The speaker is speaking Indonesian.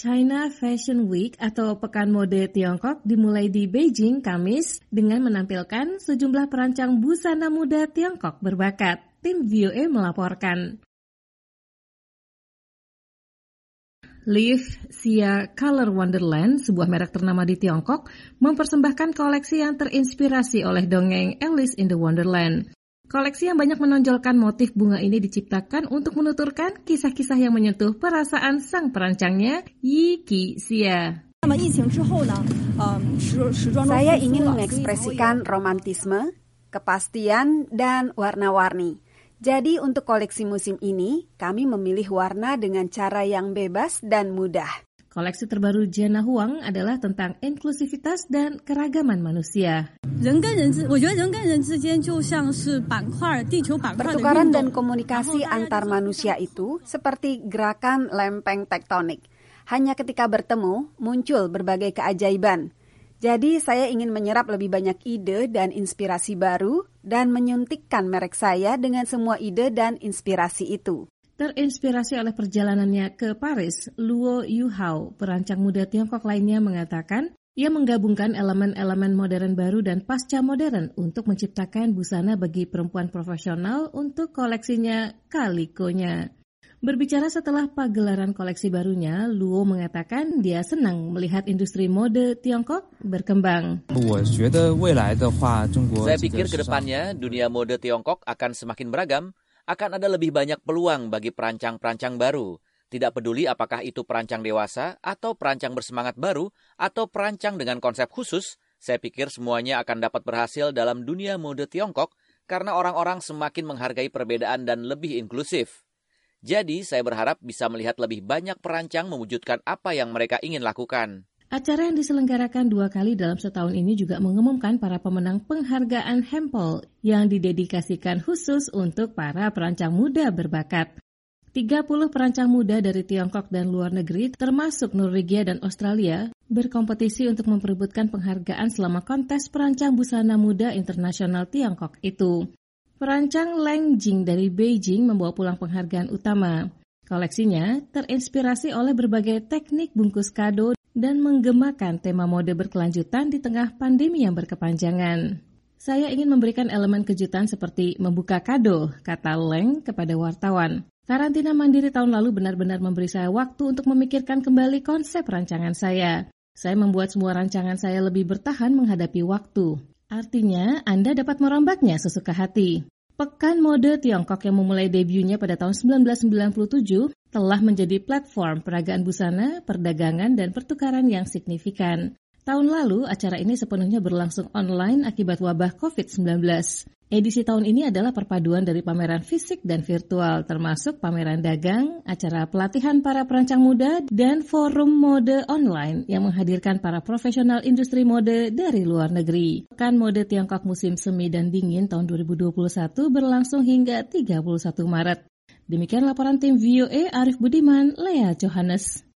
China Fashion Week atau Pekan Mode Tiongkok dimulai di Beijing Kamis dengan menampilkan sejumlah perancang busana muda Tiongkok berbakat. Tim VOA melaporkan. Live Xia Color Wonderland, sebuah merek ternama di Tiongkok, mempersembahkan koleksi yang terinspirasi oleh dongeng Alice in the Wonderland. Koleksi yang banyak menonjolkan motif bunga ini diciptakan untuk menuturkan kisah-kisah yang menyentuh perasaan sang perancangnya, Yi Xia. Saya ingin mengekspresikan romantisme, kepastian, dan warna-warni. Jadi untuk koleksi musim ini, kami memilih warna dengan cara yang bebas dan mudah. Koleksi terbaru Jenna Huang adalah tentang inklusivitas dan keragaman manusia. Pertukaran dan komunikasi antar manusia itu seperti gerakan lempeng tektonik. Hanya ketika bertemu, muncul berbagai keajaiban. Jadi saya ingin menyerap lebih banyak ide dan inspirasi baru dan menyuntikkan merek saya dengan semua ide dan inspirasi itu. Terinspirasi oleh perjalanannya ke Paris, Luo Yuhao, perancang muda Tiongkok lainnya mengatakan, ia menggabungkan elemen-elemen modern baru dan pasca modern untuk menciptakan busana bagi perempuan profesional untuk koleksinya Kalikonya. Berbicara setelah pagelaran koleksi barunya, Luo mengatakan dia senang melihat industri mode Tiongkok berkembang. Saya pikir ke depannya dunia mode Tiongkok akan semakin beragam. Akan ada lebih banyak peluang bagi perancang-perancang baru. Tidak peduli apakah itu perancang dewasa, atau perancang bersemangat baru, atau perancang dengan konsep khusus, saya pikir semuanya akan dapat berhasil dalam dunia mode Tiongkok karena orang-orang semakin menghargai perbedaan dan lebih inklusif. Jadi, saya berharap bisa melihat lebih banyak perancang mewujudkan apa yang mereka ingin lakukan. Acara yang diselenggarakan 2 kali dalam setahun ini juga mengumumkan para pemenang penghargaan Hempel yang didedikasikan khusus untuk para perancang muda berbakat. 30 perancang muda dari Tiongkok dan luar negeri, termasuk Norwegia dan Australia, berkompetisi untuk memperebutkan penghargaan selama kontes perancang busana muda internasional Tiongkok itu. Perancang Leng Jing dari Beijing membawa pulang penghargaan utama. Koleksinya terinspirasi oleh berbagai teknik bungkus kado dan menggemakan tema mode berkelanjutan di tengah pandemi yang berkepanjangan. Saya ingin memberikan elemen kejutan seperti membuka kado, kata Leng kepada wartawan. Karantina mandiri tahun lalu benar-benar memberi saya waktu untuk memikirkan kembali konsep rancangan saya. Saya membuat semua rancangan saya lebih bertahan menghadapi waktu. Artinya, Anda dapat merombaknya sesuka hati. Pekan Mode Tiongkok yang memulai debutnya pada tahun 1997 telah menjadi platform peragaan busana, perdagangan, dan pertukaran yang signifikan. Tahun lalu, acara ini sepenuhnya berlangsung online akibat wabah COVID-19. Edisi tahun ini adalah perpaduan dari pameran fisik dan virtual, termasuk pameran dagang, acara pelatihan para perancang muda, dan forum mode online yang menghadirkan para profesional industri mode dari luar negeri. Pekan Mode Tiongkok musim semi dan dingin tahun 2021 berlangsung hingga 31 Maret. Demikian laporan tim VOA Arif Budiman, Lea Johannes.